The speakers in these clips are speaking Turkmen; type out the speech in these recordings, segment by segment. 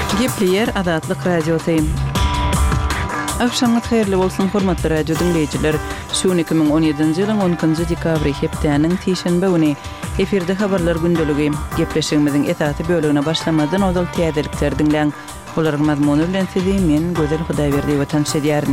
Gepleyer Adatlyk radiosyň. Akşamňyz haýyrly bolsun hormatly radio dinleýijiler. Şu 2017-nji ýylyň 10-njy dekabry hepdeniň tişenbe güni efirde habarlar gündöligi gepleşigimiziň esasy bölügine başlamadan odal täzelikler dinleň. Olaryň mazmuny bilen sizi men Gözel Hudaýberdi we tanış edýärin.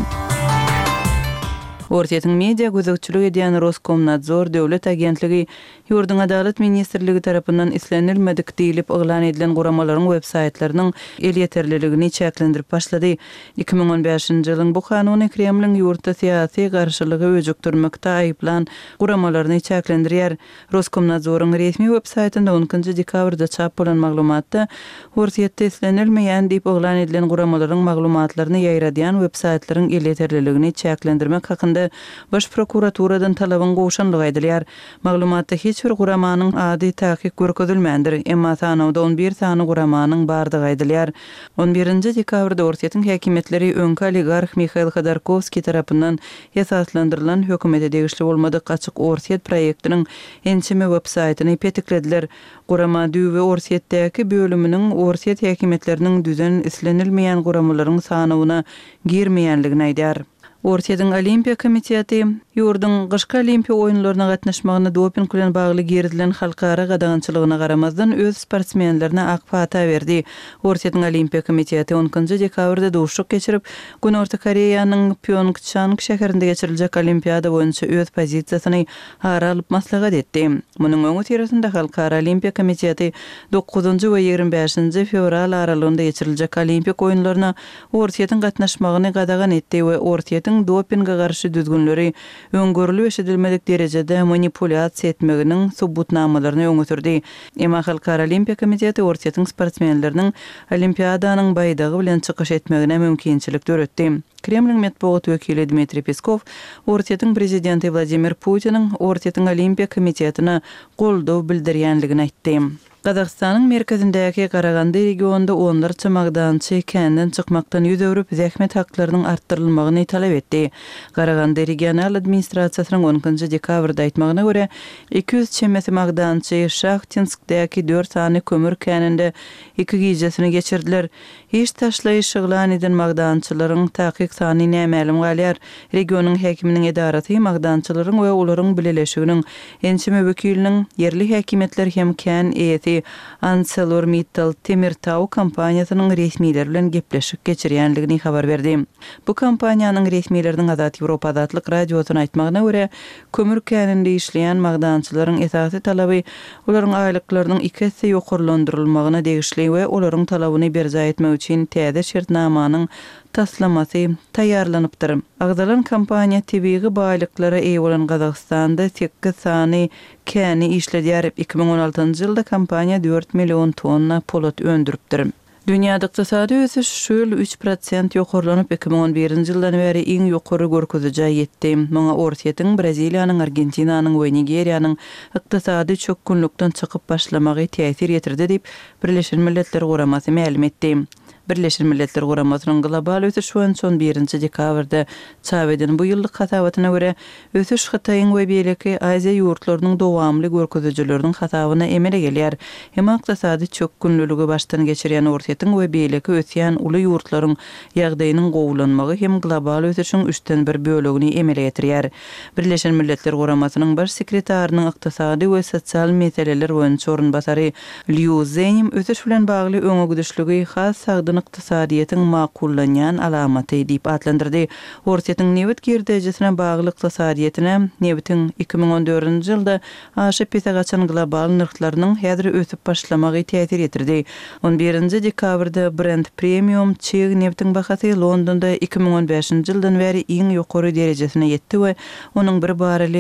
Ortiýetiň media gözegçilik edýän Roskomnadzor döwlet agentligi Ýurdun Adalet Ministrligi tarapyndan islenilmedik diýilip oglan edilen guramalaryň web saytlarynyň el ýeterliligini çäklendirip başlady. 2015-nji ýylyň bu kanuny Kremliň ýurtda syýasy garşylygy öjükdirmekde aýyplan guramalaryny çäklendirýär. Roskomnadzoryň resmi web saytynda 10-njy dekabrda çap bolan maglumatda ortiýetde islenilmeýän diýip oglan edilen guramalaryň maglumatlaryny ýaýradýan web saytlaryň el ýeterliligini çäklendirmek hakynda Baş prokuraturadan talabyn goşanlygy aýdylýar. Maglumatda hiç bir guramanyň ady täkik görkezilmändir. Emma sanawda 11 sany guramanyň bardygy aýdylýar. 11-nji dekabrda ortiýetiň häkimetleri öňki oligark Mikhail Khodorkovskiy tarapyndan esaslandyrylan hökümete degişli bolmadyk açyk ortiýet proýektiniň ençime web saytyny petiklediler. Gurama düýbe ortiýetdäki bölüminiň ortiýet häkimetleriniň düzen islenilmeýän guramalaryň sanawyna girmeýänligini aýdýar. Ortiýetiň Olimpiya komiteti ýurdun gyşky olimpiya oýunlaryna gatnaşmagyna doping bilen bagly geridilen halkara gadagançylygyna garamazdan öz sportsmenlerine ak pata berdi. Ortiýetiň Olimpiya komiteti 10-njy dekabrda duşuk geçirip, Günorta Koreýanyň Pyeongchang şäherinde geçiriljek olimpiada boýunça öz pozisiýasyny hara alyp maslahat etdi. Munyň öňü tirasynda Halkara Olimpiya komiteti 9-njy we 25-nji fevral aralygynda geçiriljek olimpik oýunlaryna ortiýetiň gatnaşmagyny gadagan etdi we ortiýetiň dopingga garşy düzgünleri öňgörülip eşidilmedik derejede manipulyasiýa etmeginiň subutnamalaryny öňe sürdi. Emma Halkara Olimpiya komiteti ortiýetiň sportsmenleriniň olimpiadanyň baýdagy bilen çykyş etmegine mümkinçilik döretdi. Kremliň medeniýet wekili Dmitri Peskov ortiýetiň prezidenti Vladimir Putiniň ortiýetiň Olimpiya komitetine goldaw bildirýänligini aýtdy. Qazaqstanyň merkezindäki Garagandy regionunda onlarça magdançy kendinden çykmakdan ýüz öwrüp zähmet haklarynyň artdyrylmagyny talap etdi. Garagandy regional administrasiýasynyň 10-njy dekabrda aýtmagyna görä 200 çemesi magdançy Şahtinskdäki 4 sany kömür keninde 2 gijesini geçirdiler. Hiç taşlaýyş ýyglan eden magdançylaryň takyk sany nämälim galýar. Regionyň häkiminiň edarasy magdançylaryň we olaryň bileleşiginiň ençime wekiliniň yerli häkimetler hem kän eýeti ArcelorMittal Temirtau kompaniýasynyň resmiýetleri bilen gepleşik geçirýänligini habar berdi. Bu kompaniýanyň resmiýetleriniň Azat Ýewropa adatlyk radiosyna aýtmagyna görä, kömür käninde işleýän magdançylaryň esasy talaby olaryň aýlyklarynyň 2 hesse ýokarlandyrylmagyna degişli we olaryň talabyny berja etmek üçin täze şertnamanyň taslamasy taýýarlanypdyr. Agdalan kompaniýa tebigy baýlyklara eýe bolan Qazaqstanda 8 sany käni işledýär. 2016-njy ýylda kompaniýa 4 million tonna polat öndüripdir. Dünýäde ykdysady ösüş şu ýyl 3% ýokarlanyp 2011-nji ýyldan beri iň ýokary görkezijä ýetdi. Muňa ortiýetiň Braziliýanyň, Argentinanyň we Nigeriýanyň ykdysady çökkünlükden çykyp başlamagy täsir ýetirdi diýip Birleşen Milletler Guramasy ma'lum etdi. Birleşen Milletler Guramasynyň global ösüş boýunça 1-nji dekabrda çap eden bu ýyllyk hasabatyna görä ösüş Hitaýyň we beýleki Aziýa ýurtlarynyň dowamly görkezijileriniň hasabyna emele gelýär. Hem ykdysady çökkünlüligi başdan geçirýän ortiýetiň we beýleki ösýän uly ýurtlaryň ýagdaýynyň gowulanmagy hem global ösüşiň 3/1 bölegini emele getirýär. Birleşen Milletler Guramasynyň baş sekretarinyň ykdysady we sosial meseleler boýunça orunbasary Liu Zhenim ösüş bilen bagly öňe güdüşligi has ykdysadyýetyň makullanýan alamaty diýip adlandyrdy. Ortiýetiň nebet girdejesine bagly ykdysadyýetine nebetiň 2014-nji ýylda aşyp pesagaçan global nyrklarynyň häzir ösüp başlamagy täsir etirdi. 11-nji dekabrda Brent Premium çyg nebetiň bahasy Londonda 2015-nji ýyldan beri iň ýokary derejesine ýetdi we onuň bir barreli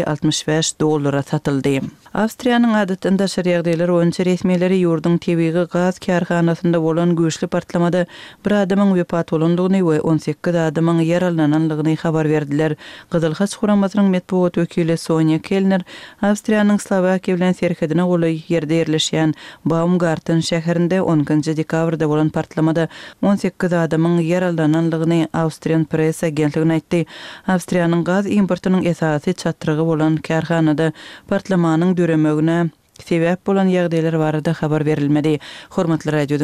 $65 satyldy. Awstriýanyň adatynda şeriýagdaýlar boýunça resmiýetleri ýurdun tebigi gaz karhanasynda bolan güýçli partlamada bir adamyň wepat bolandygyny we 18 adamyň ýaralananlygyny habar berdiler. Gyzyl Haç Guramasynyň medeniýet wekili Sonia Kellner Awstriýanyň Slovakiýa bilen serhedine goly ýerde ýerleşýän Baumgarten şäherinde 10-njy dekabrda bolan partlamada 18 adamyň ýaralananlygyny Austrian Press agentligine aýtdy. Awstriýanyň gaz importunyň esasy çatrygy bolan karhanada partlamanyň döremegine sebäp bolan ýagdaýlar barada habar berilmedi. Hormatly radio